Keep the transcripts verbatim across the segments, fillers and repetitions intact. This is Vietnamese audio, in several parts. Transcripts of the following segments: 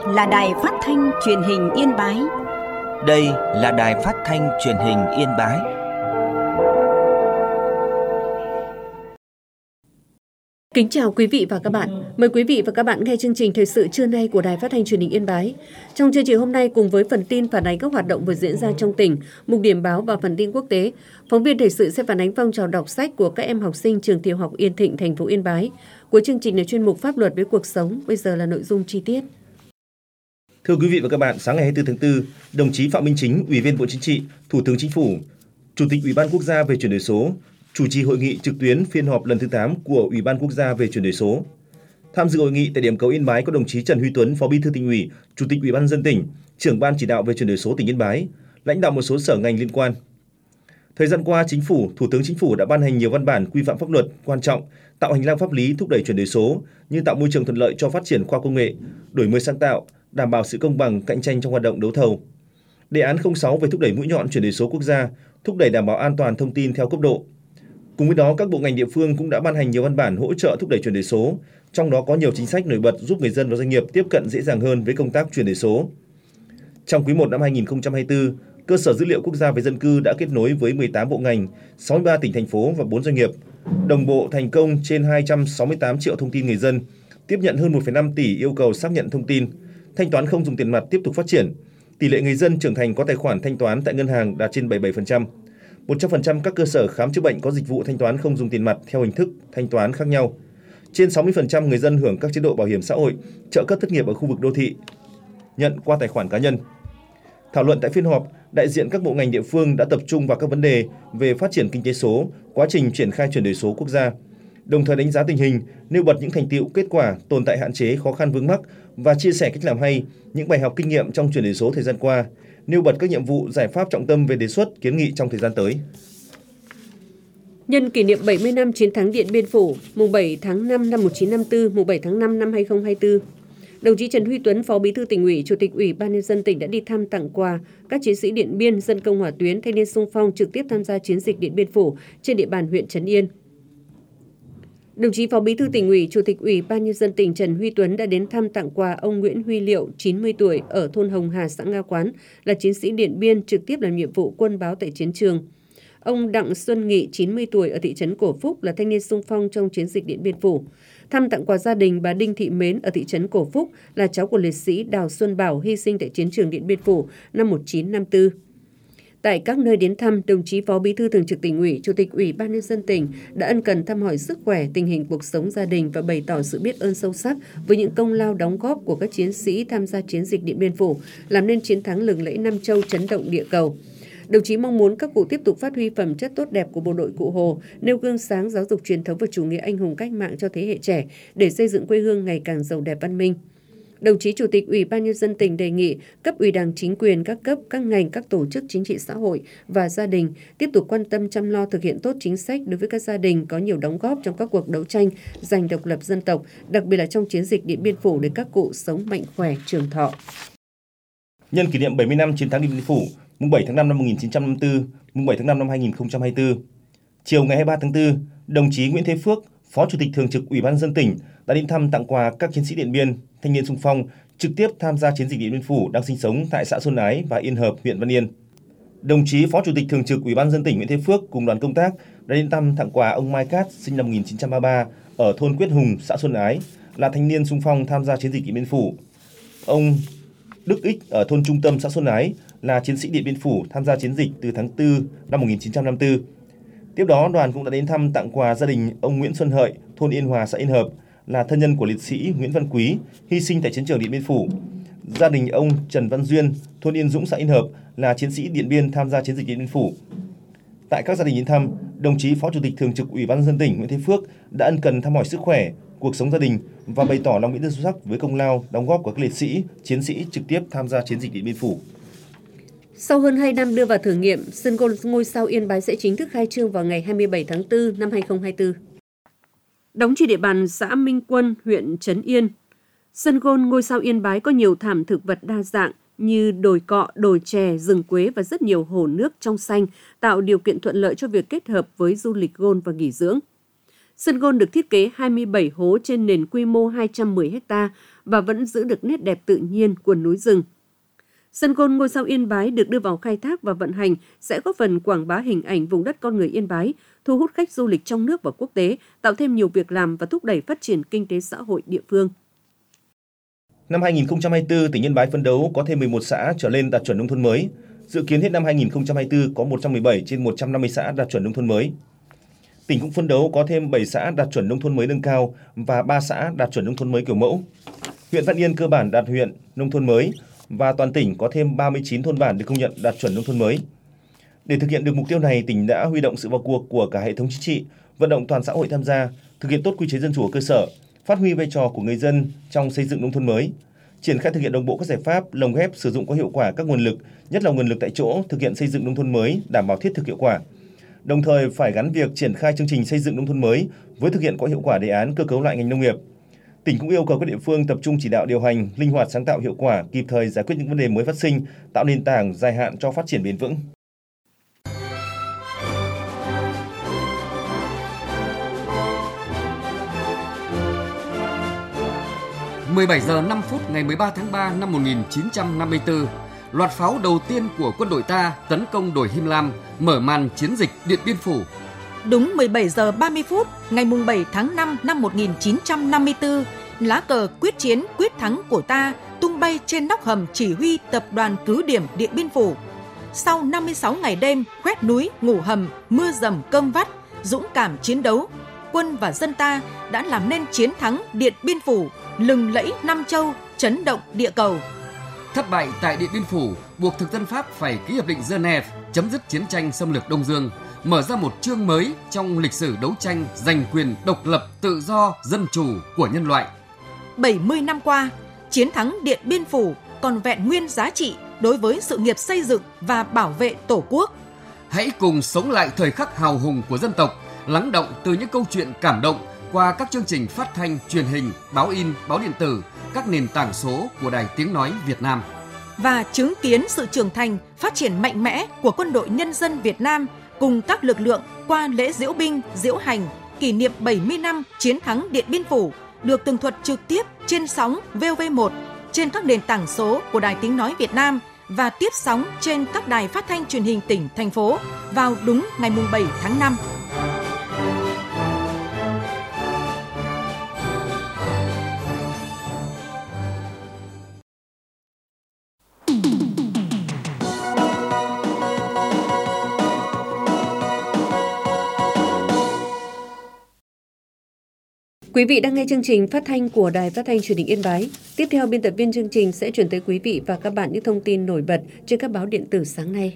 là Đài Phát thanh Truyền hình Yên Bái. Đây là Đài Phát thanh Truyền hình Yên Bái. Kính chào quý vị và các bạn. Mời quý vị và các bạn nghe chương trình thời sự trưa nay của Đài Phát thanh Truyền hình Yên Bái. Trong chương trình hôm nay, cùng với phần tin phản ánh các hoạt động vừa diễn ra trong tỉnh, mục điểm báo và phần tin quốc tế, phóng viên thời sự sẽ phản ánh phong trào đọc sách của các em học sinh trường tiểu học Yên Thịnh, thành phố Yên Bái. Cuối chương trình là chuyên mục pháp luật với cuộc sống. Bây giờ là nội dung chi tiết. Thưa quý vị và các bạn, sáng ngày hai mươi tư tháng tư, đồng chí Phạm Minh Chính, Ủy viên Bộ Chính trị, Thủ tướng Chính phủ, Chủ tịch Ủy ban Quốc gia về chuyển đổi số, chủ trì hội nghị trực tuyến phiên họp lần thứ tám của Ủy ban Quốc gia về chuyển đổi số. Tham dự hội nghị tại điểm cầu Yên Bái có đồng chí Trần Huy Tuấn, Phó Bí thư Tỉnh ủy, Chủ tịch Ủy ban nhân dân tỉnh, trưởng ban chỉ đạo về chuyển đổi số tỉnh Yên Bái, lãnh đạo một số sở ngành liên quan. Thời gian qua, Chính phủ, Thủ tướng Chính phủ đã ban hành nhiều văn bản quy phạm pháp luật quan trọng, tạo hành lang pháp lý thúc đẩy chuyển đổi số như tạo môi trường thuận lợi cho phát triển khoa học công nghệ, đổi mới sáng tạo, đảm bảo sự công bằng cạnh tranh trong hoạt động đấu thầu. Đề án không sáu về thúc đẩy mũi nhọn chuyển đổi số quốc gia, thúc đẩy đảm bảo an toàn thông tin theo cấp độ. Cùng với đó, các bộ ngành địa phương cũng đã ban hành nhiều văn bản hỗ trợ thúc đẩy chuyển đổi số, trong đó có nhiều chính sách nổi bật giúp người dân và doanh nghiệp tiếp cận dễ dàng hơn với công tác chuyển đổi số. Trong quý một năm hai nghìn không trăm hai mươi tư, Cơ sở Dữ liệu Quốc gia về dân cư đã kết nối với mười tám bộ ngành, sáu mươi ba tỉnh thành phố và bốn doanh nghiệp, đồng bộ thành công trên hai trăm sáu mươi tám triệu thông tin người dân, tiếp nhận hơn một phẩy năm tỷ yêu cầu xác nhận thông tin, thanh toán không dùng tiền mặt tiếp tục phát triển. Tỷ lệ người dân trưởng thành có tài khoản thanh toán tại ngân hàng đạt trên bảy mươi bảy phần trăm. một trăm phần trăm các cơ sở khám chữa bệnh có dịch vụ thanh toán không dùng tiền mặt theo hình thức thanh toán khác nhau. Trên sáu mươi phần trăm người dân hưởng các chế độ bảo hiểm xã hội, trợ cấp thất nghiệp ở khu vực đô thị nhận qua tài khoản cá nhân. Thảo luận tại phiên họp, đại diện các bộ ngành địa phương đã tập trung vào các vấn đề về phát triển kinh tế số, quá trình triển khai chuyển đổi số quốc gia, đồng thời đánh giá tình hình, nêu bật những thành tựu, kết quả, tồn tại hạn chế, khó khăn vướng mắc và chia sẻ cách làm hay, những bài học kinh nghiệm trong chuyển đổi số thời gian qua, nêu bật các nhiệm vụ, giải pháp trọng tâm về đề xuất, kiến nghị trong thời gian tới. Nhân kỷ niệm bảy mươi năm chiến thắng Điện Biên Phủ, mùng bảy tháng năm năm một nghìn chín trăm năm mươi tư, mùng bảy tháng năm năm hai nghìn không trăm hai mươi tư, đồng chí Trần Huy Tuấn, Phó Bí thư Tỉnh ủy, Chủ tịch Ủy ban nhân dân tỉnh đã đi thăm tặng quà các chiến sĩ Điện Biên, dân công hỏa tuyến, thanh niên xung phong trực tiếp tham gia chiến dịch Điện Biên Phủ trên địa bàn huyện Trấn Yên. Đồng chí Phó Bí thư Tỉnh ủy, Chủ tịch Ủy ban nhân dân tỉnh Trần Huy Tuấn đã đến thăm tặng quà ông Nguyễn Huy Liệu, chín mươi tuổi, ở thôn Hồng Hà, xã Nga Quán, là chiến sĩ Điện Biên trực tiếp làm nhiệm vụ quân báo tại chiến trường. Ông Đặng Xuân Nghị, chín mươi tuổi, ở thị trấn Cổ Phúc, là thanh niên xung phong trong chiến dịch Điện Biên Phủ. Thăm tặng quà gia đình bà Đinh Thị Mến ở thị trấn Cổ Phúc, là cháu của liệt sĩ Đào Xuân Bảo hy sinh tại chiến trường Điện Biên Phủ năm một nghìn chín trăm năm mươi tư. Tại các nơi đến thăm, đồng chí Phó Bí thư Thường trực Tỉnh ủy, Chủ tịch Ủy ban nhân dân tỉnh đã ân cần thăm hỏi sức khỏe, tình hình cuộc sống gia đình và bày tỏ sự biết ơn sâu sắc với những công lao đóng góp của các chiến sĩ tham gia chiến dịch Điện Biên Phủ, làm nên chiến thắng lừng lẫy Nam Châu, chấn động địa cầu. Đồng chí mong muốn các cụ tiếp tục phát huy phẩm chất tốt đẹp của bộ đội Cụ Hồ, nêu gương sáng giáo dục truyền thống và chủ nghĩa anh hùng cách mạng cho thế hệ trẻ để xây dựng quê hương ngày càng giàu đẹp văn minh. Đồng chí Chủ tịch Ủy ban nhân dân tỉnh đề nghị cấp ủy Đảng, chính quyền các cấp, các ngành, các tổ chức chính trị xã hội và gia đình tiếp tục quan tâm chăm lo thực hiện tốt chính sách đối với các gia đình có nhiều đóng góp trong các cuộc đấu tranh giành độc lập dân tộc, đặc biệt là trong chiến dịch Điện Biên Phủ để các cụ sống mạnh khỏe, trường thọ. Nhân kỷ niệm bảy mươi năm chiến thắng Điện Biên Phủ, mùng bảy tháng năm năm một nghìn chín trăm năm mươi tư, mùng bảy tháng năm năm hai nghìn không trăm hai mươi tư. Chiều ngày hai mươi ba tháng tư, đồng chí Nguyễn Thế Phước, Phó Chủ tịch Thường trực Ủy ban nhân dân tỉnh đã đến thăm tặng quà các chiến sĩ Điện Biên, thanh niên xung phong trực tiếp tham gia chiến dịch Điện Biên Phủ đang sinh sống tại xã Xuân Ái và Yên Hợp, huyện Văn Yên. Đồng chí Phó Chủ tịch Thường trực Ủy ban nhân dân tỉnh Nguyễn Thế Phước cùng đoàn công tác đã đến thăm tặng quà ông Mai Cát, sinh năm một nghìn chín trăm ba mươi ba, ở thôn Quyết Hùng, xã Xuân Ái, là thanh niên xung phong tham gia chiến dịch Điện Biên Phủ. Ông Đức Ích ở thôn Trung Tâm, xã Xuân Ái, là chiến sĩ Điện Biên Phủ tham gia chiến dịch từ tháng tư năm một nghìn chín trăm năm mươi tư. Tiếp đó, đoàn cũng đã đến thăm tặng quà gia đình ông Nguyễn Xuân Hợi, thôn Yên Hòa, xã Yên Hợp, là thân nhân của liệt sĩ Nguyễn Văn Quý, hy sinh tại chiến trường Điện Biên Phủ. Gia đình ông Trần Văn Duyên, thôn Yên Dũng, xã Yên Hợp, là chiến sĩ Điện Biên tham gia chiến dịch Điện Biên Phủ. Tại các gia đình đến thăm, đồng chí Phó Chủ tịch Thường trực Ủy ban nhân dân tỉnh Nguyễn Thế Phước đã ân cần thăm hỏi sức khỏe, cuộc sống gia đình và bày tỏ lòng biết ơn sâu sắc với công lao, đóng góp của các liệt sĩ, chiến sĩ trực tiếp tham gia chiến dịch Điện Biên Phủ. Sau hơn hai năm đưa vào thử nghiệm, sân golf ngôi sao Yên Bái sẽ chính thức khai trương vào ngày hai mươi bảy tháng tư năm hai nghìn không trăm hai mươi tư. Đóng trên địa bàn xã Minh Quân, huyện Trấn Yên, sân golf ngôi sao Yên Bái có nhiều thảm thực vật đa dạng như đồi cọ, đồi chè, rừng quế và rất nhiều hồ nước trong xanh, tạo điều kiện thuận lợi cho việc kết hợp với du lịch golf và nghỉ dưỡng. Sân golf được thiết kế hai mươi bảy hố trên nền quy mô hai trăm mười héc ta và vẫn giữ được nét đẹp tự nhiên của núi rừng. Sân golf ngôi sao Yên Bái được đưa vào khai thác và vận hành sẽ góp phần quảng bá hình ảnh vùng đất con người Yên Bái, thu hút khách du lịch trong nước và quốc tế, tạo thêm nhiều việc làm và thúc đẩy phát triển kinh tế xã hội địa phương. Năm hai nghìn không trăm hai mươi tư, tỉnh Yên Bái phấn đấu có thêm mười một xã trở lên đạt chuẩn nông thôn mới. Dự kiến hết năm hai nghìn không trăm hai mươi tư có một trăm mười bảy trên một trăm năm mươi xã đạt chuẩn nông thôn mới. Tỉnh cũng phấn đấu có thêm bảy xã đạt chuẩn nông thôn mới nâng cao và ba xã đạt chuẩn nông thôn mới kiểu mẫu. Huyện Văn Yên cơ bản đạt huyện nông thôn mới và toàn tỉnh có thêm ba mươi chín thôn bản được công nhận đạt chuẩn nông thôn mới. Để thực hiện được mục tiêu này, tỉnh đã huy động sự vào cuộc của cả hệ thống chính trị, vận động toàn xã hội tham gia, thực hiện tốt quy chế dân chủ ở cơ sở, phát huy vai trò của người dân trong xây dựng nông thôn mới, triển khai thực hiện đồng bộ các giải pháp, lồng ghép sử dụng có hiệu quả các nguồn lực, nhất là nguồn lực tại chỗ, thực hiện xây dựng nông thôn mới đảm bảo thiết thực hiệu quả. Đồng thời phải gắn việc triển khai chương trình xây dựng nông thôn mới với thực hiện có hiệu quả đề án cơ cấu lại ngành nông nghiệp. Tỉnh cũng yêu cầu các địa phương tập trung chỉ đạo điều hành, linh hoạt sáng tạo hiệu quả, kịp thời giải quyết những vấn đề mới phát sinh, tạo nền tảng dài hạn cho phát triển bền vững. mười bảy giờ năm phút ngày mười ba tháng ba năm một nghìn chín trăm năm mươi tư, loạt pháo đầu tiên của quân đội ta tấn công đồi Him Lam, mở màn chiến dịch Điện Biên Phủ. Đúng mười bảy giờ ba mươi phút ngày bảy tháng năm năm một nghìn chín trăm năm mươi tư, lá cờ quyết chiến quyết thắng của ta tung bay trên nóc hầm chỉ huy tập đoàn cứ điểm Điện Biên Phủ. Sau năm mươi sáu ngày đêm khoét núi, ngủ hầm, mưa dầm cơm vắt, dũng cảm chiến đấu, quân và dân ta đã làm nên chiến thắng Điện Biên Phủ, lừng lẫy Nam Châu, chấn động địa cầu. Thất bại tại Điện Biên Phủ buộc thực dân Pháp phải ký hiệp định Geneva chấm dứt chiến tranh xâm lược Đông Dương, mở ra một chương mới trong lịch sử đấu tranh giành quyền độc lập, tự do, dân chủ của nhân loại. bảy mươi năm qua, chiến thắng Điện Biên Phủ còn vẹn nguyên giá trị đối với sự nghiệp xây dựng và bảo vệ Tổ quốc. Hãy cùng sống lại thời khắc hào hùng của dân tộc, lắng động từ những câu chuyện cảm động qua các chương trình phát thanh, truyền hình, báo in, báo điện tử, các nền tảng số của Đài Tiếng Nói Việt Nam. Và chứng kiến sự trưởng thành, phát triển mạnh mẽ của Quân đội Nhân dân Việt Nam cùng các lực lượng qua lễ diễu binh, diễu hành, kỷ niệm bảy mươi năm chiến thắng Điện Biên Phủ được tường thuật trực tiếp trên sóng vê o vê một, trên các nền tảng số của Đài Tiếng Nói Việt Nam và tiếp sóng trên các đài phát thanh truyền hình tỉnh, thành phố vào đúng ngày bảy tháng năm. Quý vị đang nghe chương trình phát thanh của Đài Phát thanh Truyền hình Yên Bái. Tiếp theo, biên tập viên chương trình sẽ chuyển tới quý vị và các bạn những thông tin nổi bật trên các báo điện tử sáng nay.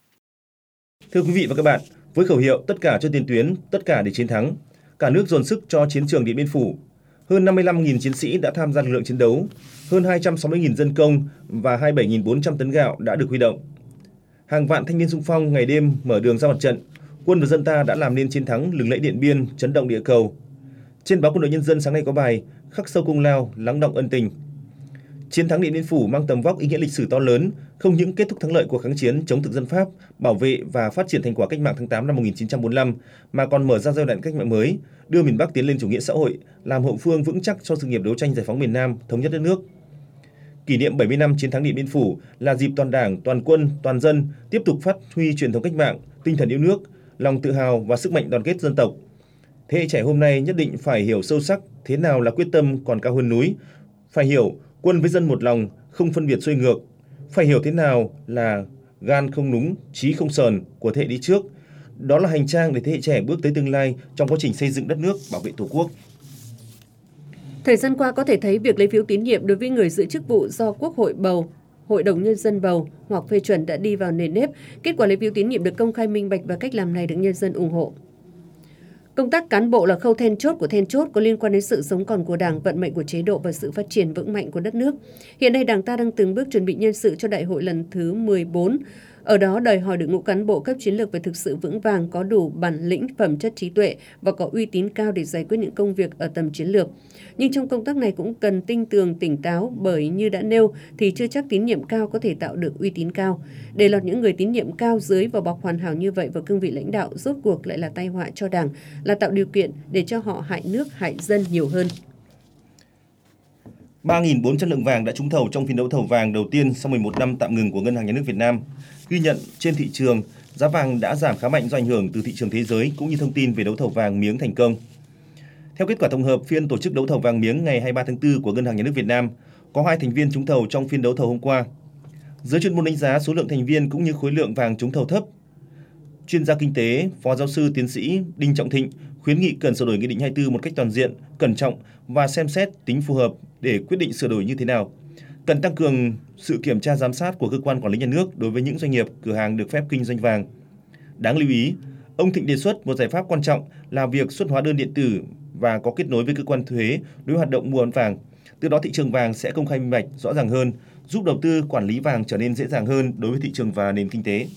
Thưa quý vị và các bạn, với khẩu hiệu tất cả cho tiền tuyến, tất cả để chiến thắng, cả nước dồn sức cho chiến trường Điện Biên Phủ. Hơn năm mươi lăm nghìn chiến sĩ đã tham gia lực lượng chiến đấu, hơn hai trăm sáu mươi nghìn dân công và hai mươi bảy nghìn bốn trăm tấn gạo đã được huy động. Hàng vạn thanh niên xung phong ngày đêm mở đường ra mặt trận, quân và dân ta đã làm nên chiến thắng lừng lẫy Điện Biên, chấn động địa cầu. Trên báo Quân đội Nhân dân sáng nay có bài khắc sâu công lao, lắng động ân tình. Chiến thắng Điện Biên Phủ mang tầm vóc ý nghĩa lịch sử to lớn, không những kết thúc thắng lợi cuộc kháng chiến chống thực dân Pháp, bảo vệ và phát triển thành quả cách mạng tháng tám năm một nghìn chín trăm bốn mươi lăm, mà còn mở ra giai đoạn cách mạng mới, đưa miền Bắc tiến lên chủ nghĩa xã hội, làm hậu phương vững chắc cho sự nghiệp đấu tranh giải phóng miền Nam, thống nhất đất nước. Kỷ niệm bảy mươi năm chiến thắng Điện Biên Phủ là dịp toàn Đảng, toàn quân, toàn dân tiếp tục phát huy truyền thống cách mạng, tinh thần yêu nước, lòng tự hào và sức mạnh đoàn kết dân tộc. Thế hệ trẻ hôm nay nhất định phải hiểu sâu sắc thế nào là quyết tâm còn cao hơn núi, phải hiểu quân với dân một lòng, không phân biệt xuôi ngược, phải hiểu thế nào là gan không núng, chí không sờn của thế hệ đi trước. Đó là hành trang để thế hệ trẻ bước tới tương lai trong quá trình xây dựng đất nước, bảo vệ Tổ quốc. Thời gian qua có thể thấy việc lấy phiếu tín nhiệm đối với người giữ chức vụ do Quốc hội bầu, Hội đồng Nhân dân bầu hoặc phê chuẩn đã đi vào nền nếp. Kết quả lấy phiếu tín nhiệm được công khai minh bạch và cách làm này được nhân dân ủng hộ. Công tác cán bộ là khâu then chốt của then chốt có liên quan đến sự sống còn của Đảng, vận mệnh của chế độ và sự phát triển vững mạnh của đất nước. Hiện nay Đảng ta đang từng bước chuẩn bị nhân sự cho đại hội lần thứ mười bốn. Ở đó đòi hỏi đội ngũ cán bộ cấp chiến lược phải thực sự vững vàng, có đủ bản lĩnh, phẩm chất, trí tuệ và có uy tín cao để giải quyết những công việc ở tầm chiến lược. Nhưng trong công tác này cũng cần tinh tường, tỉnh táo, bởi như đã nêu thì chưa chắc tín nhiệm cao có thể tạo được uy tín cao. Để lọt những người tín nhiệm cao dưới vào bọc hoàn hảo như vậy vào cương vị lãnh đạo rốt cuộc lại là tai họa cho Đảng, là tạo điều kiện để cho họ hại nước, hại dân nhiều hơn. ba nghìn bốn trăm lượng vàng đã trúng thầu trong phiên đấu thầu vàng đầu tiên sau mười một năm tạm ngừng của Ngân hàng Nhà nước Việt Nam. Ghi nhận trên thị trường, giá vàng đã giảm khá mạnh do ảnh hưởng từ thị trường thế giới cũng như thông tin về đấu thầu vàng miếng thành công. Theo kết quả tổng hợp phiên tổ chức đấu thầu vàng miếng ngày hai mươi ba tháng tư của Ngân hàng Nhà nước Việt Nam, có hai thành viên trúng thầu trong phiên đấu thầu hôm qua. Giới chuyên môn đánh giá số lượng thành viên cũng như khối lượng vàng trúng thầu thấp. Chuyên gia kinh tế, Phó giáo sư tiến sĩ Đinh Trọng Thịnh khuyến nghị cần sửa đổi Nghị định hai mươi tư một cách toàn diện, cẩn trọng và xem xét tính phù hợp để quyết định sửa đổi như thế nào. Cần tăng cường sự kiểm tra giám sát của cơ quan quản lý nhà nước đối với những doanh nghiệp, cửa hàng được phép kinh doanh vàng. Đáng lưu ý, ông Thịnh đề xuất một giải pháp quan trọng là việc xuất hóa đơn điện tử và có kết nối với cơ quan thuế đối với hoạt động mua bán vàng. Từ đó thị trường vàng sẽ công khai minh bạch, rõ ràng hơn, giúp đầu tư quản lý vàng trở nên dễ dàng hơn đối với thị trường và nền kinh tế.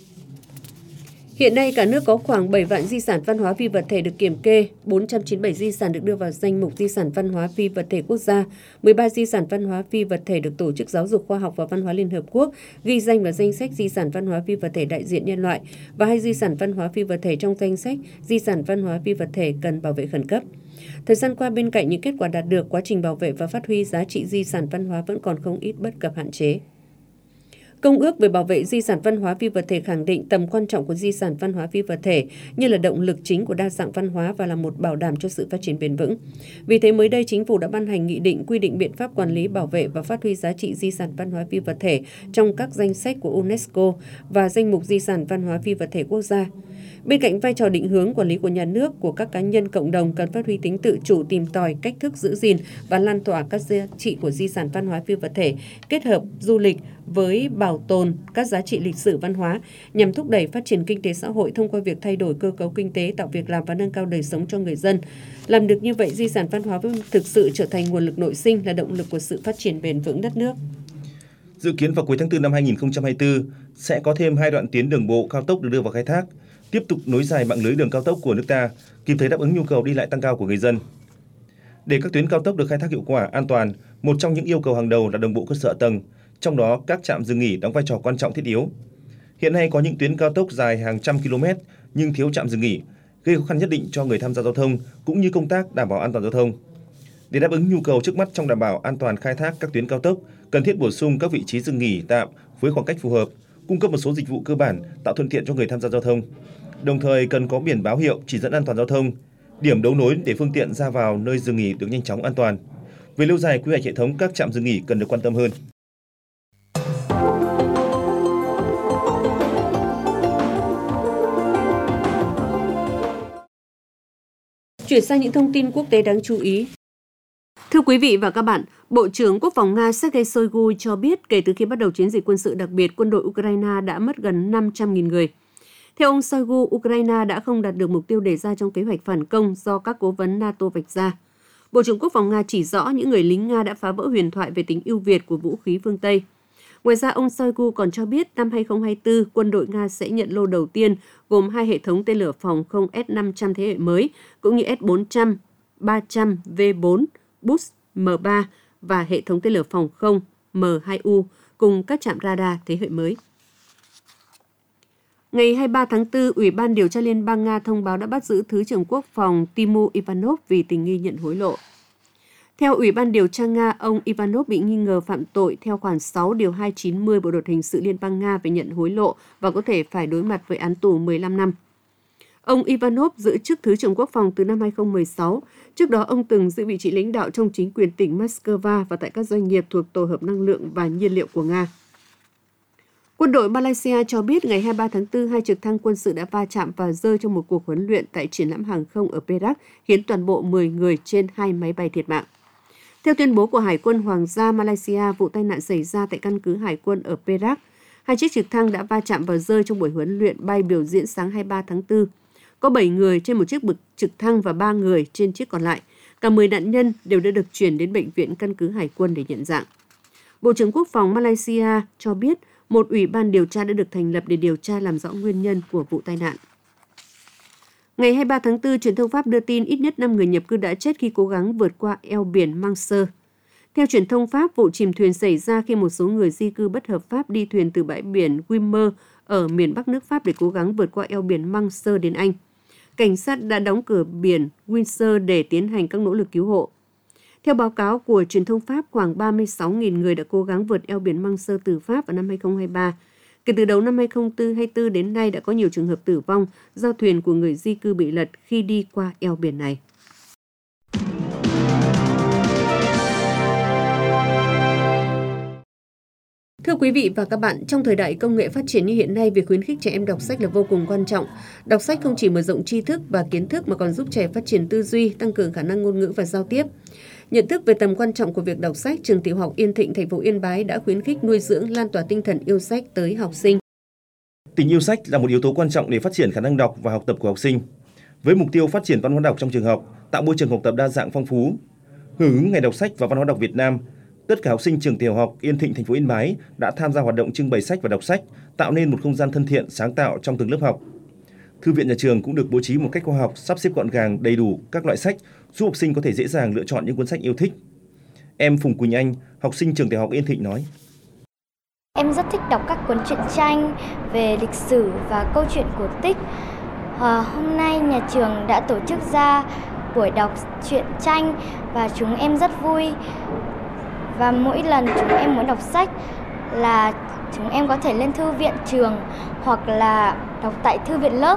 Hiện nay, cả nước có khoảng bảy vạn di sản văn hóa phi vật thể được kiểm kê, bốn trăm chín mươi bảy di sản được đưa vào danh mục di sản văn hóa phi vật thể quốc gia, mười ba di sản văn hóa phi vật thể được Tổ chức Giáo dục Khoa học và Văn hóa Liên Hợp Quốc ghi danh vào danh sách di sản văn hóa phi vật thể đại diện nhân loại và hai di sản văn hóa phi vật thể trong danh sách di sản văn hóa phi vật thể cần bảo vệ khẩn cấp. Thời gian qua, bên cạnh những kết quả đạt được, quá trình bảo vệ và phát huy giá trị di sản văn hóa vẫn còn không ít bất cập hạn chế. Công ước về bảo vệ di sản văn hóa phi vật thể khẳng định tầm quan trọng của di sản văn hóa phi vật thể như là động lực chính của đa dạng văn hóa và là một bảo đảm cho sự phát triển bền vững. Vì thế mới đây, Chính phủ đã ban hành nghị định quy định biện pháp quản lý, bảo vệ và phát huy giá trị di sản văn hóa phi vật thể trong các danh sách của UNESCO và danh mục di sản văn hóa phi vật thể quốc gia. Bên cạnh vai trò định hướng quản lý của nhà nước, của các cá nhân cộng đồng cần phát huy tính tự chủ, tìm tòi cách thức giữ gìn và lan tỏa các giá trị của di sản văn hóa phi vật thể, kết hợp du lịch với bảo tồn các giá trị lịch sử văn hóa nhằm thúc đẩy phát triển kinh tế xã hội thông qua việc thay đổi cơ cấu kinh tế, tạo việc làm và nâng cao đời sống cho người dân. Làm được như vậy, di sản văn hóa mới thực sự trở thành nguồn lực nội sinh, là động lực của sự phát triển bền vững đất nước. Dự kiến vào cuối tháng tư năm hai nghìn không trăm hai mươi tư sẽ có thêm hai đoạn tuyến đường bộ cao tốc được đưa vào khai thác, tiếp tục nối dài mạng lưới đường cao tốc của nước ta, kịp thời đáp ứng nhu cầu đi lại tăng cao của người dân. Để các tuyến cao tốc được khai thác hiệu quả, an toàn, một trong những yêu cầu hàng đầu là đồng bộ cơ sở hạ tầng, trong đó các trạm dừng nghỉ đóng vai trò quan trọng thiết yếu. Hiện nay có những tuyến cao tốc dài hàng trăm km nhưng thiếu trạm dừng nghỉ, gây khó khăn nhất định cho người tham gia giao thông cũng như công tác đảm bảo an toàn giao thông. Để đáp ứng nhu cầu trước mắt trong đảm bảo an toàn khai thác các tuyến cao tốc, cần thiết bổ sung các vị trí dừng nghỉ tạm với khoảng cách phù hợp, cung cấp một số dịch vụ cơ bản tạo thuận tiện cho người tham gia giao thông. Đồng thời cần có biển báo hiệu chỉ dẫn an toàn giao thông, điểm đấu nối để phương tiện ra vào nơi dừng nghỉ được nhanh chóng, an toàn. Về lâu dài, quy hoạch hệ thống các trạm dừng nghỉ cần được quan tâm hơn. Chuyển sang những thông tin quốc tế đáng chú ý. Thưa quý vị và các bạn, Bộ trưởng Quốc phòng Nga Sergei Shoigu cho biết kể từ khi bắt đầu chiến dịch quân sự đặc biệt, quân đội Ukraine đã mất gần năm trăm nghìn người. Theo ông Shoigu, Ukraine đã không đạt được mục tiêu đề ra trong kế hoạch phản công do các cố vấn NATO vạch ra. Bộ trưởng Quốc phòng Nga chỉ rõ những người lính Nga đã phá vỡ huyền thoại về tính ưu việt của vũ khí phương Tây. Ngoài ra, ông Shoigu còn cho biết năm hai không hai tư, quân đội Nga sẽ nhận lô đầu tiên gồm hai hệ thống tên lửa phòng không S năm trăm thế hệ mới, cũng như S bốn trăm, ba trăm, V bốn, Boost M ba và hệ thống tên lửa phòng không M hai U cùng các trạm radar thế hệ mới. Ngày hai mươi ba tháng tư, Ủy ban điều tra Liên bang Nga thông báo đã bắt giữ Thứ trưởng Quốc phòng Timur Ivanov vì tình nghi nhận hối lộ. Theo Ủy ban điều tra Nga, ông Ivanov bị nghi ngờ phạm tội theo khoản sáu điều hai trăm chín mươi Bộ luật hình sự Liên bang Nga về nhận hối lộ và có thể phải đối mặt với án tù mười lăm năm. Ông Ivanov giữ chức Thứ trưởng Quốc phòng từ năm hai không một sáu. Trước đó, ông từng giữ vị trí lãnh đạo trong chính quyền tỉnh Moscow và tại các doanh nghiệp thuộc tổ hợp năng lượng và nhiên liệu của Nga. Quân đội Malaysia cho biết ngày hai mươi ba tháng tư, hai trực thăng quân sự đã va chạm và rơi trong một cuộc huấn luyện tại triển lãm hàng không ở Perak, khiến toàn bộ mười người trên hai máy bay thiệt mạng. Theo tuyên bố của Hải quân Hoàng gia Malaysia, vụ tai nạn xảy ra tại căn cứ Hải quân ở Perak. Hai chiếc trực thăng đã va chạm và rơi trong buổi huấn luyện bay biểu diễn sáng hai mươi ba tháng tư. Có bảy người trên một chiếc bực trực thăng và ba người trên chiếc còn lại. Cả mười nạn nhân đều đã được chuyển đến bệnh viện căn cứ Hải quân để nhận dạng. Bộ trưởng Quốc phòng Malaysia cho biết một ủy ban điều tra đã được thành lập để điều tra làm rõ nguyên nhân của vụ tai nạn. Ngày hai mươi ba tháng tư, truyền thông Pháp đưa tin ít nhất năm người nhập cư đã chết khi cố gắng vượt qua eo biển Manche. Theo truyền thông Pháp, vụ chìm thuyền xảy ra khi một số người di cư bất hợp pháp đi thuyền từ bãi biển Wimmer ở miền Bắc nước Pháp để cố gắng vượt qua eo biển Manche đến Anh. Cảnh sát đã đóng cửa biển Windsor để tiến hành các nỗ lực cứu hộ. Theo báo cáo của truyền thông Pháp, khoảng ba mươi sáu nghìn người đã cố gắng vượt eo biển Manche từ Pháp vào năm hai không hai ba. Kể từ đầu năm hai không hai tư đến nay đã có nhiều trường hợp tử vong do thuyền của người di cư bị lật khi đi qua eo biển này. Thưa quý vị và các bạn, trong thời đại công nghệ phát triển như hiện nay, việc khuyến khích trẻ em đọc sách là vô cùng quan trọng. Đọc sách không chỉ mở rộng tri thức và kiến thức mà còn giúp trẻ phát triển tư duy, tăng cường khả năng ngôn ngữ và giao tiếp. Nhận thức về tầm quan trọng của việc đọc sách, trường tiểu học Yên Thịnh, thành phố Yên Bái đã khuyến khích nuôi dưỡng, lan tỏa tinh thần yêu sách tới học sinh. Tình yêu sách là một yếu tố quan trọng để phát triển khả năng đọc và học tập của học sinh. Với mục tiêu phát triển văn hóa đọc trong trường học, tạo môi trường học tập đa dạng phong phú, hưởng ứng Ngày đọc sách và Văn hóa đọc Việt Nam, tất cả học sinh trường tiểu học Yên Thịnh, thành phố Yên Bái đã tham gia hoạt động trưng bày sách và đọc sách, tạo nên một không gian thân thiện, sáng tạo trong từng lớp học. Thư viện nhà trường cũng được bố trí một cách khoa học, sắp xếp gọn gàng, đầy đủ các loại sách, giúp học sinh có thể dễ dàng lựa chọn những cuốn sách yêu thích. Em Phùng Quỳnh Anh, học sinh trường tiểu học Yên Thịnh nói: Em rất thích đọc các cuốn truyện tranh về lịch sử và câu chuyện cổ tích. À, hôm nay nhà trường đã tổ chức ra buổi đọc truyện tranh và chúng em rất vui. Và mỗi lần chúng em muốn đọc sách là chúng em có thể lên thư viện trường hoặc là đọc tại thư viện lớp.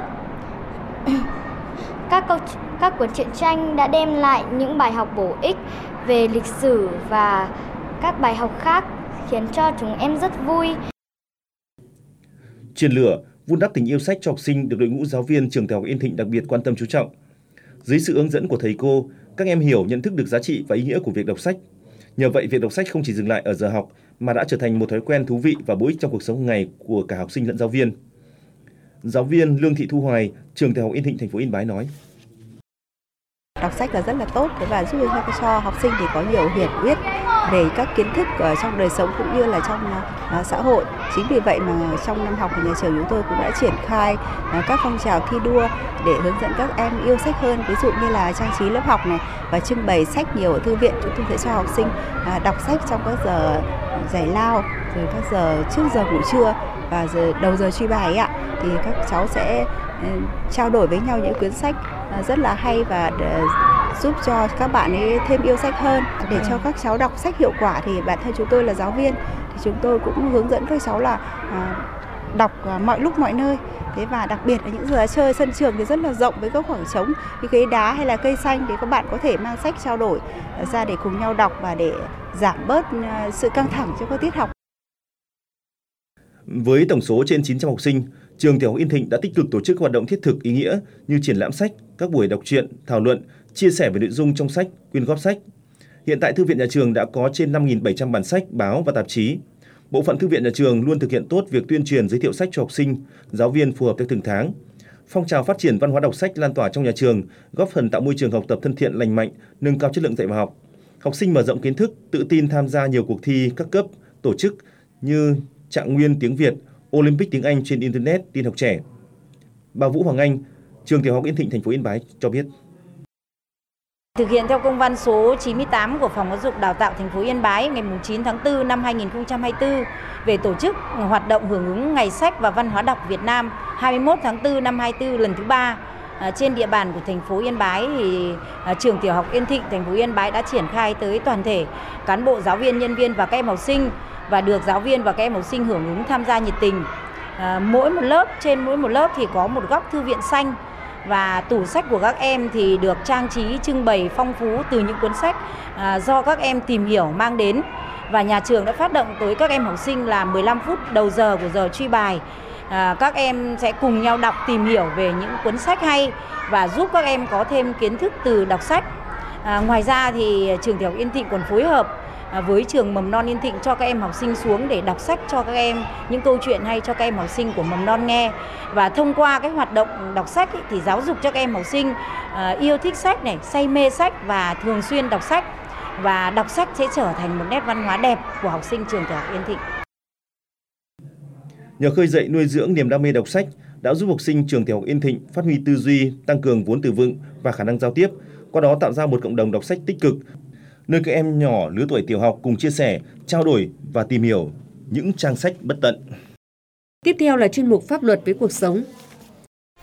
Các câu các cuốn truyện tranh đã đem lại những bài học bổ ích về lịch sử và các bài học khác, khiến cho chúng em rất vui. Truyền lửa, vun đắp tình yêu sách cho học sinh được đội ngũ giáo viên trường tiểu học Yên Thịnh đặc biệt quan tâm chú trọng. Dưới sự hướng dẫn của thầy cô, các em hiểu, nhận thức được giá trị và ý nghĩa của việc đọc sách. Nhờ vậy, việc đọc sách không chỉ dừng lại ở giờ học mà đã trở thành một thói quen thú vị và bổ ích trong cuộc sống hàng ngày của cả học sinh lẫn giáo viên. Giáo viên Lương Thị Thu Hoài, trường tiểu học Yên Thịnh, thành phố Yên Bái nói: Đọc sách là rất là tốt và giúp cho học sinh thì có nhiều hiểu biết về các kiến thức ở trong đời sống cũng như là trong uh, xã hội. Chính vì vậy mà trong năm học của nhà trường chúng tôi cũng đã triển khai uh, các phong trào thi đua để hướng dẫn các em yêu sách hơn, ví dụ như là trang trí lớp học này và trưng bày sách nhiều ở thư viện. Chúng tôi sẽ cho học sinh uh, đọc sách trong các giờ giải lao, rồi các giờ trước giờ ngủ trưa và giờ đầu giờ truy bài ấy ạ, thì các cháu sẽ uh, trao đổi với nhau những cuốn sách uh, rất là hay và uh, giúp cho các bạn ấy thêm yêu sách hơn. Để cho các cháu đọc sách hiệu quả thì bản thân chúng tôi là giáo viên thì chúng tôi cũng hướng dẫn các cháu là à, đọc à, mọi lúc mọi nơi. Thế và đặc biệt là những giờ chơi sân trường thì rất là rộng với các khoảng trống như ghế đá hay là cây xanh, thì các bạn có thể mang sách trao đổi ra để cùng nhau đọc và để giảm bớt à, sự căng thẳng trong các tiết học. Với tổng số trên chín trăm học sinh, trường tiểu học Yên Thịnh đã tích cực tổ chức hoạt động thiết thực ý nghĩa như triển lãm sách, các buổi đọc truyện, thảo luận, chia sẻ về nội dung trong sách, quyên góp sách. Hiện tại thư viện nhà trường đã có trên năm nghìn bảy trăm bản sách, báo và tạp chí. Bộ phận thư viện nhà trường luôn thực hiện tốt việc tuyên truyền giới thiệu sách cho học sinh, giáo viên phù hợp theo từng tháng. Phong trào phát triển văn hóa đọc sách lan tỏa trong nhà trường, góp phần tạo môi trường học tập thân thiện, lành mạnh, nâng cao chất lượng dạy và học. Học sinh mở rộng kiến thức, tự tin tham gia nhiều cuộc thi các cấp, tổ chức như Trạng Nguyên tiếng Việt, Olympic tiếng Anh trên Internet, tin học trẻ. Bà Vũ Hoàng Anh, trường tiểu học Yên Thịnh, thành phố Yên Bái cho biết: Thực hiện theo công văn số chín mươi tám của Phòng Giáo dục Đào tạo thành phố Yên Bái ngày chín tháng tư năm hai nghìn không trăm hai mươi tư về tổ chức hoạt động hưởng ứng Ngày sách và Văn hóa đọc Việt Nam hai mươi mốt tháng tư năm hai nghìn không trăm hai mươi tư lần thứ ba. À, trên địa bàn của thành phố Yên Bái thì à, trường tiểu học Yên Thịnh, thành phố Yên Bái đã triển khai tới toàn thể cán bộ, giáo viên, nhân viên và các em học sinh, và được giáo viên và các em học sinh hưởng ứng tham gia nhiệt tình. À, mỗi một lớp, trên mỗi một lớp thì có một góc thư viện xanh, và tủ sách của các em thì được trang trí, trưng bày phong phú từ những cuốn sách à, do các em tìm hiểu mang đến. Và nhà trường đã phát động tới các em học sinh là mười lăm phút đầu giờ của giờ truy bài. À, các em sẽ cùng nhau đọc, tìm hiểu về những cuốn sách hay và giúp các em có thêm kiến thức từ đọc sách. À, ngoài ra thì trường tiểu học Yên Thịnh còn phối hợp với trường mầm non Yên Thịnh cho các em học sinh xuống để đọc sách cho các em, những câu chuyện hay cho các em học sinh của mầm non nghe. Và thông qua cái hoạt động đọc sách ấy, thì giáo dục cho các em học sinh uh, yêu thích sách này, say mê sách và thường xuyên đọc sách. Và đọc sách sẽ trở thành một nét văn hóa đẹp của học sinh trường tiểu học Yên Thịnh. Nhờ khơi dậy nuôi dưỡng niềm đam mê đọc sách đã giúp học sinh trường tiểu học Yên Thịnh phát huy tư duy, tăng cường vốn từ vựng và khả năng giao tiếp, qua đó tạo ra một cộng đồng đọc sách tích cực, nơi các em nhỏ lứa tuổi tiểu học cùng chia sẻ, trao đổi và tìm hiểu những trang sách bất tận. Tiếp theo là chuyên mục Pháp luật với cuộc sống.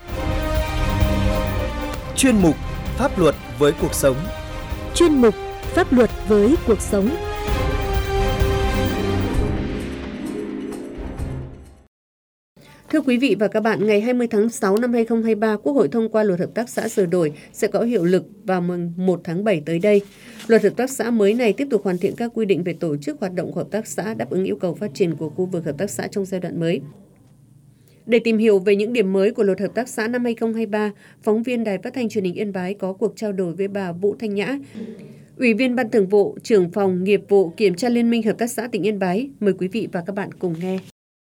Chuyên mục Pháp luật với cuộc sống. Chuyên mục pháp luật với cuộc sống. Thưa quý vị và các bạn, ngày hai mươi tháng sáu năm hai nghìn không trăm hai mươi ba, Quốc hội thông qua luật hợp tác xã sửa đổi sẽ có hiệu lực vào mùng một tháng bảy tới đây. Luật hợp tác xã mới này tiếp tục hoàn thiện các quy định về tổ chức hoạt động của hợp tác xã đáp ứng yêu cầu phát triển của khu vực hợp tác xã trong giai đoạn mới. Để tìm hiểu về những điểm mới của luật hợp tác xã năm hai nghìn không trăm hai mươi ba, phóng viên Đài Phát thanh Truyền hình Yên Bái có cuộc trao đổi với bà Vũ Thanh Nhã, Ủy viên Ban Thường vụ, trưởng phòng nghiệp vụ kiểm tra Liên minh Hợp tác xã tỉnh Yên Bái. Mời quý vị và các bạn cùng nghe.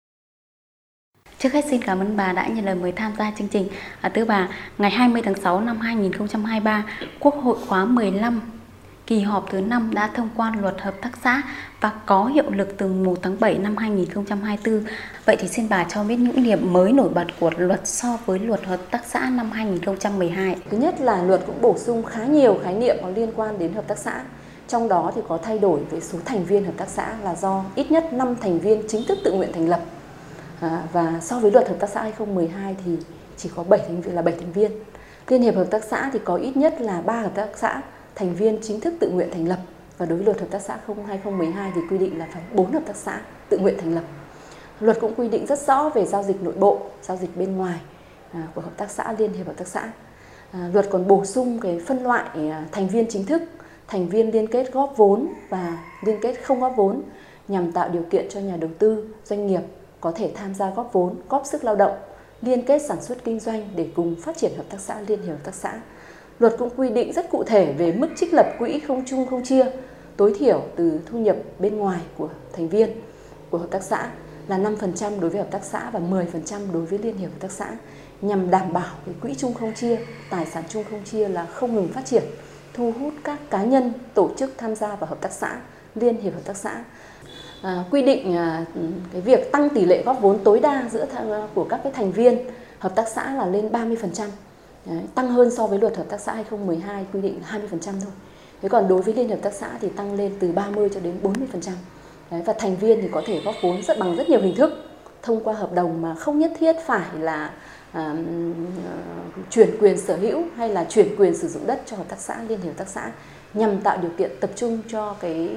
Trước hết xin cảm ơn bà đã nhận lời mời tham gia chương trình. À, thưa bà, ngày hai mươi tháng sáu năm hai nghìn không trăm hai mươi ba, Quốc hội khóa mười lăm, kỳ họp thứ năm đã thông qua luật hợp tác xã và có hiệu lực từ mùng một tháng bảy năm hai nghìn không trăm hai mươi tư. Vậy thì xin bà cho biết những điểm mới nổi bật của luật so với luật hợp tác xã năm hai nghìn không trăm mười hai. Thứ nhất là luật cũng bổ sung khá nhiều khái niệm có liên quan đến hợp tác xã. Trong đó thì có thay đổi về số thành viên hợp tác xã là do ít nhất năm thành viên chính thức tự nguyện thành lập. À, và so với luật hợp tác xã hai nghìn không trăm mười hai thì chỉ có bảy thành viên là bảy thành viên. Liên hiệp hợp tác xã thì có ít nhất là ba hợp tác xã thành viên chính thức tự nguyện thành lập, và đối với luật hợp tác xã hai nghìn không trăm mười hai thì quy định là phải bốn hợp tác xã tự nguyện thành lập. Luật cũng quy định rất rõ về giao dịch nội bộ, giao dịch bên ngoài à, của hợp tác xã, liên hiệp hợp tác xã. À, luật còn bổ sung cái phân loại à, thành viên chính thức, thành viên liên kết góp vốn và liên kết không góp vốn, nhằm tạo điều kiện cho nhà đầu tư, doanh nghiệp có thể tham gia góp vốn, góp sức lao động, liên kết sản xuất kinh doanh để cùng phát triển hợp tác xã, liên hiệp hợp tác xã. Luật cũng quy định rất cụ thể về mức trích lập quỹ không chung không chia tối thiểu từ thu nhập bên ngoài của thành viên của hợp tác xã là năm phần trăm đối với hợp tác xã và mười phần trăm đối với liên hiệp hợp tác xã, nhằm đảm bảo cái quỹ chung không chia, tài sản chung không chia là không ngừng phát triển, thu hút các cá nhân, tổ chức tham gia vào hợp tác xã, liên hiệp hợp tác xã. À, quy định à, cái việc tăng tỷ lệ góp vốn tối đa giữa th- của các cái thành viên hợp tác xã là lên ba mươi phần trăm. Đấy, tăng hơn so với luật hợp tác xã hai nghìn không trăm mười hai quy định là hai mươi phần trăm thôi. Thế còn đối với liên hợp tác xã thì tăng lên từ ba mươi cho đến bốn mươi phần trăm. Đấy, và thành viên thì có thể góp vốn rất bằng rất nhiều hình thức, thông qua hợp đồng mà không nhất thiết phải là à, chuyển quyền sở hữu hay là chuyển quyền sử dụng đất cho hợp tác xã, liên hiệp hợp tác xã, nhằm tạo điều kiện tập trung cho cái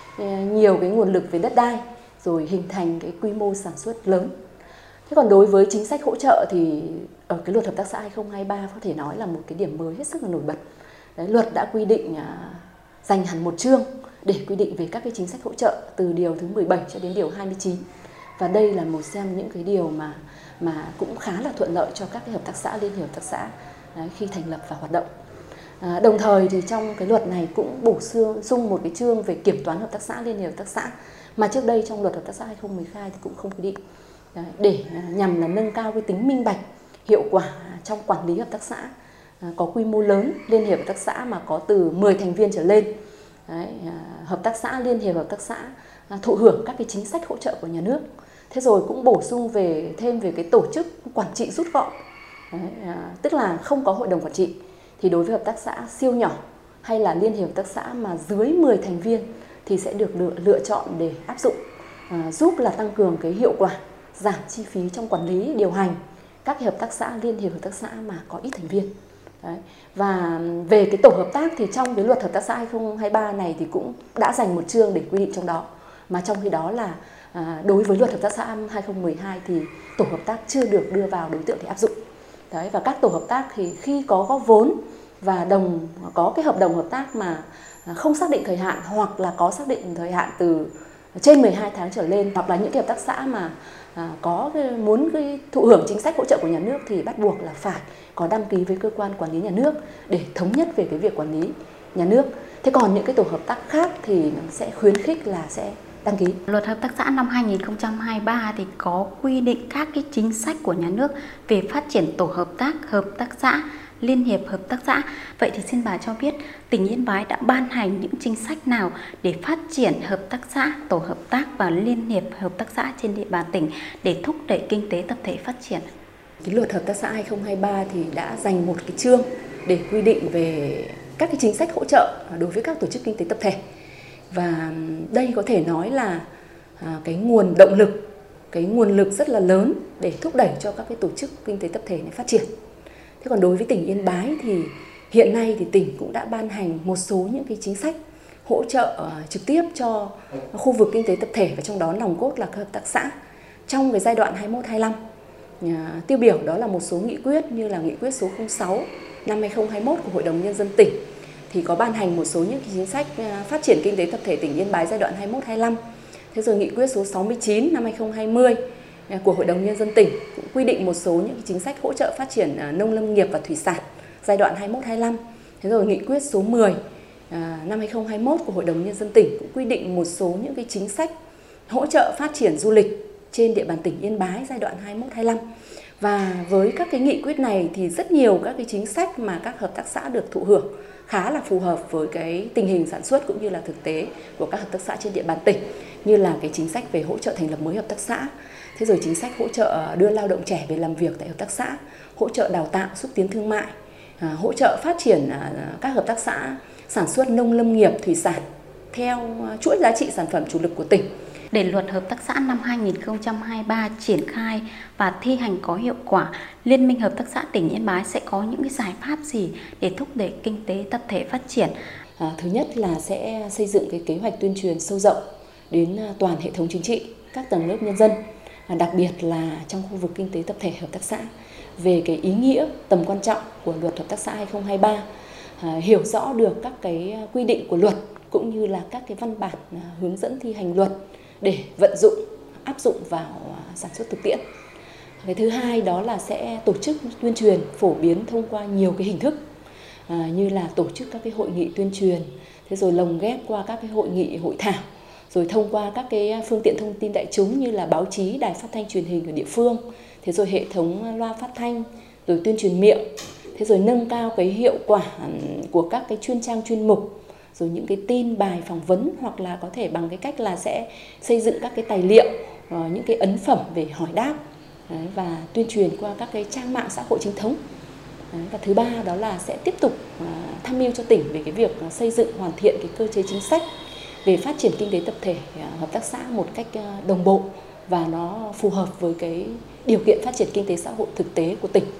nhiều cái nguồn lực về đất đai, rồi hình thành cái quy mô sản xuất lớn. Thế còn đối với chính sách hỗ trợ thì ở cái luật hợp tác xã hai nghìn không trăm hai mươi ba có thể nói là một cái điểm mới hết sức là nổi bật. Đấy, luật đã quy định à, dành hẳn một chương để quy định về các cái chính sách hỗ trợ từ điều thứ mười bảy cho đến điều hai mươi chín. Và đây là một xem những cái điều mà mà cũng khá là thuận lợi cho các cái hợp tác xã, liên hiệp hợp tác xã đấy, khi thành lập và hoạt động. À, đồng thời thì trong cái luật này cũng bổ sung một cái chương về kiểm toán hợp tác xã, liên hiệp hợp tác xã mà trước đây trong luật hợp tác xã hai nghìn không trăm mười hai thì cũng không quy định. Đấy, để nhằm là nâng cao cái tính minh bạch, hiệu quả trong quản lý hợp tác xã à, có quy mô lớn, liên hiệp hợp tác xã mà có từ mười thành viên trở lên. Đấy, à, hợp tác xã, liên hiệp hợp tác xã à, thụ hưởng các cái chính sách hỗ trợ của nhà nước. Thế rồi cũng bổ sung về thêm về cái tổ chức quản trị rút gọn. Đấy, à, tức là không có hội đồng quản trị. Thì đối với hợp tác xã siêu nhỏ hay là liên hiệp hợp tác xã mà dưới mười thành viên thì sẽ được lựa, lựa chọn để áp dụng, à, giúp là tăng cường cái hiệu quả, giảm chi phí trong quản lý, điều hành các hợp tác xã, liên hiệp hợp tác xã mà có ít thành viên. Đấy. Và về cái tổ hợp tác thì trong cái luật hợp tác xã hai nghìn không trăm hai mươi ba này thì cũng đã dành một chương để quy định trong đó. Mà trong khi đó là à, đối với luật hợp tác xã hai nghìn không trăm mười hai thì tổ hợp tác chưa được đưa vào đối tượng để áp dụng. Đấy, và các tổ hợp tác thì khi có góp vốn và đồng có cái hợp đồng hợp tác mà không xác định thời hạn hoặc là có xác định thời hạn từ trên mười hai tháng trở lên, hoặc là những cái hợp tác xã mà à, có cái, muốn cái thụ hưởng chính sách hỗ trợ của nhà nước thì bắt buộc là phải có đăng ký với cơ quan quản lý nhà nước để thống nhất về cái việc quản lý nhà nước. Thế còn những cái tổ hợp tác khác thì sẽ khuyến khích là sẽ đăng ký. Luật hợp tác xã năm hai nghìn không trăm hai mươi ba thì có quy định các cái chính sách của nhà nước về phát triển tổ hợp tác, hợp tác xã, liên hiệp hợp tác xã. Vậy thì xin bà cho biết tỉnh Yên Bái đã ban hành những chính sách nào để phát triển hợp tác xã, tổ hợp tác và liên hiệp hợp tác xã trên địa bàn tỉnh để thúc đẩy kinh tế tập thể phát triển? Cái luật hợp tác xã hai nghìn không trăm hai mươi ba thì đã dành một cái chương để quy định về các cái chính sách hỗ trợ đối với các tổ chức kinh tế tập thể. Và đây có thể nói là à, cái nguồn động lực, cái nguồn lực rất là lớn để thúc đẩy cho các cái tổ chức kinh tế tập thể này phát triển. Thế còn đối với tỉnh Yên Bái thì hiện nay thì tỉnh cũng đã ban hành một số những cái chính sách hỗ trợ trực tiếp cho khu vực kinh tế tập thể, và trong đó nòng cốt là các hợp tác xã trong cái giai đoạn hai mươi mốt hai mươi lăm. Tiêu biểu đó là một số nghị quyết như là nghị quyết số không sáu năm hai không hai mốt của Hội đồng Nhân dân tỉnh thì có ban hành một số những chính sách phát triển kinh tế tập thể tỉnh Yên Bái giai đoạn hai mươi mốt hai mươi lăm. Thế rồi nghị quyết số sáu mươi chín năm hai không hai không của Hội đồng Nhân dân tỉnh cũng quy định một số những chính sách hỗ trợ phát triển nông lâm nghiệp và thủy sản giai đoạn hai mươi mốt hai mươi lăm. Thế rồi nghị quyết số mười năm hai không hai mốt của Hội đồng Nhân dân tỉnh cũng quy định một số những cái chính sách hỗ trợ phát triển du lịch trên địa bàn tỉnh Yên Bái giai đoạn hai mươi mốt hai mươi lăm. Và với các cái nghị quyết này thì rất nhiều các cái chính sách mà các hợp tác xã được thụ hưởng khá là phù hợp với cái tình hình sản xuất cũng như là thực tế của các hợp tác xã trên địa bàn tỉnh, như là cái chính sách về hỗ trợ thành lập mới hợp tác xã, thế rồi chính sách hỗ trợ đưa lao động trẻ về làm việc tại hợp tác xã, hỗ trợ đào tạo xúc tiến thương mại, hỗ trợ phát triển các hợp tác xã sản xuất nông lâm nghiệp thủy sản theo chuỗi giá trị sản phẩm chủ lực của tỉnh. Để luật hợp tác xã năm hai nghìn không trăm hai mươi ba triển khai và thi hành có hiệu quả, Liên minh Hợp tác xã tỉnh Yên Bái sẽ có những cái giải pháp gì để thúc đẩy kinh tế tập thể phát triển? À, thứ nhất là sẽ xây dựng cái kế hoạch tuyên truyền sâu rộng đến toàn hệ thống chính trị, các tầng lớp nhân dân, à, đặc biệt là trong khu vực kinh tế tập thể hợp tác xã về cái ý nghĩa, tầm quan trọng của luật hợp tác xã hai không hai ba, à, hiểu rõ được các cái quy định của luật cũng như là các cái văn bản à, hướng dẫn thi hành luật để vận dụng, áp dụng vào sản xuất thực tiễn. Cái thứ hai đó là sẽ tổ chức tuyên truyền phổ biến thông qua nhiều cái hình thức à, như là tổ chức các cái hội nghị tuyên truyền, thế rồi lồng ghép qua các cái hội nghị hội thảo, rồi thông qua các cái phương tiện thông tin đại chúng như là báo chí, đài phát thanh truyền hình ở địa phương, thế rồi hệ thống loa phát thanh, rồi tuyên truyền miệng, thế rồi nâng cao cái hiệu quả của các cái chuyên trang chuyên mục, rồi những cái tin bài phỏng vấn, hoặc là có thể bằng cái cách là sẽ xây dựng các cái tài liệu, những cái ấn phẩm về hỏi đáp đấy, và tuyên truyền qua các cái trang mạng xã hội chính thống. Đấy, và thứ ba đó là sẽ tiếp tục tham mưu cho tỉnh về cái việc xây dựng hoàn thiện cái cơ chế chính sách về phát triển kinh tế tập thể hợp tác xã một cách đồng bộ và nó phù hợp với cái điều kiện phát triển kinh tế xã hội thực tế của tỉnh.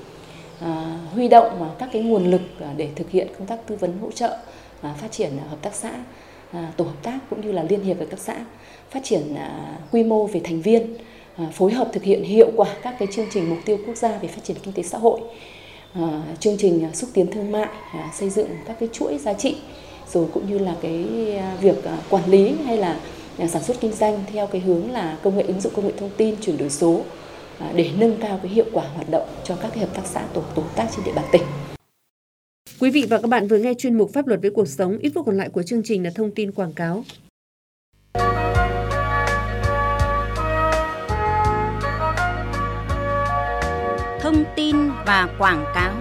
À, huy động các cái nguồn lực để thực hiện công tác tư vấn hỗ trợ À, phát triển hợp tác xã, à, tổ hợp tác cũng như là liên hiệp hợp tác xã, phát triển à, quy mô về thành viên, à, phối hợp thực hiện hiệu quả các cái chương trình mục tiêu quốc gia về phát triển kinh tế xã hội, à, chương trình à, xúc tiến thương mại, à, xây dựng các cái chuỗi giá trị, rồi cũng như là cái à, việc à, quản lý hay là à, sản xuất kinh doanh theo cái hướng là công nghệ ứng dụng công nghệ thông tin, chuyển đổi số à, để nâng cao cái hiệu quả hoạt động cho các cái hợp tác xã tổ tổ hợp tác trên địa bàn tỉnh. Quý vị và các bạn vừa nghe chuyên mục Pháp luật với cuộc sống. Ít phút còn lại của chương trình là thông tin quảng cáo. Thông tin và quảng cáo.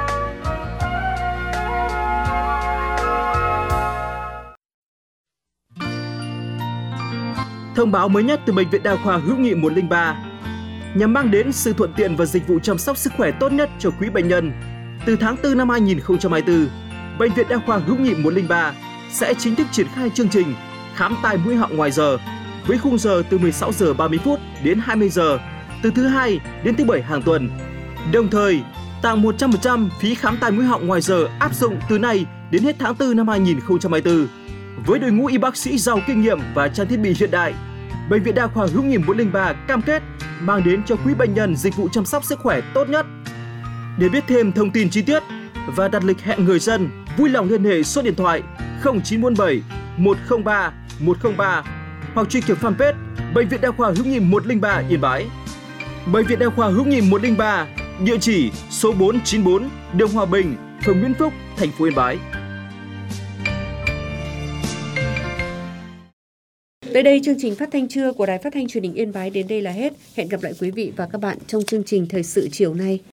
Thông báo mới nhất từ Bệnh viện Đa khoa Hữu nghị một không ba nhằm mang đến sự thuận tiện và dịch vụ chăm sóc sức khỏe tốt nhất cho quý bệnh nhân. Từ tháng tư năm hai nghìn không trăm hai mươi tư, Bệnh viện Đa khoa Hữu nghị một không ba sẽ chính thức triển khai chương trình khám tai mũi họng ngoài giờ với khung giờ từ mười sáu giờ ba mươi phút đến hai mươi giờ từ thứ hai đến thứ bảy hàng tuần. Đồng thời, tặng một trăm phần trăm phí khám tai mũi họng ngoài giờ áp dụng từ nay đến hết tháng tư năm hai nghìn không trăm hai mươi tư. Với đội ngũ y bác sĩ giàu kinh nghiệm và trang thiết bị hiện đại, Bệnh viện Đa khoa Hữu nghị một không ba cam kết mang đến cho quý bệnh nhân dịch vụ chăm sóc sức khỏe tốt nhất. Để biết thêm thông tin chi tiết và đặt lịch hẹn người dân, vui lòng liên hệ số điện thoại không chín bốn bảy một không ba một không ba hoặc truy cập fanpage Bệnh viện Đa khoa Hữu nghị một không ba Yên Bái. Bệnh viện Đa khoa Hữu nghị một không ba, địa chỉ số bốn trăm chín mươi tư đường Hòa Bình, phường Nguyễn Phúc, thành phố Yên Bái. Tới đây, chương trình phát thanh trưa của Đài Phát thanh Truyền hình Yên Bái đến đây là hết. Hẹn gặp lại quý vị và các bạn trong chương trình Thời sự chiều nay.